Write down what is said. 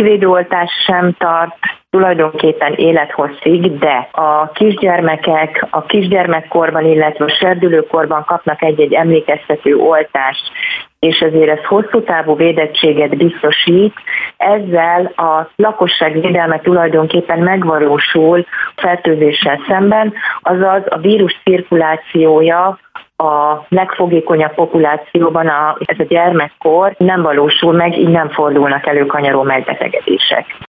vízvédőoltás sem tart tulajdonképpen élethosszig, de a kisgyermekek a kisgyermekkorban, illetve a serdülőkorban kapnak egy-egy emlékeztető oltást, és ezért ez hosszú távú védettséget biztosít. Ezzel a lakosság védelme tulajdonképpen megvalósul fertőzéssel szemben, azaz a vírus cirkulációja a legfogékonyabb populációban, ez a gyermekkor nem valósul meg, így nem fordulnak elő kanyaró megbetegedések.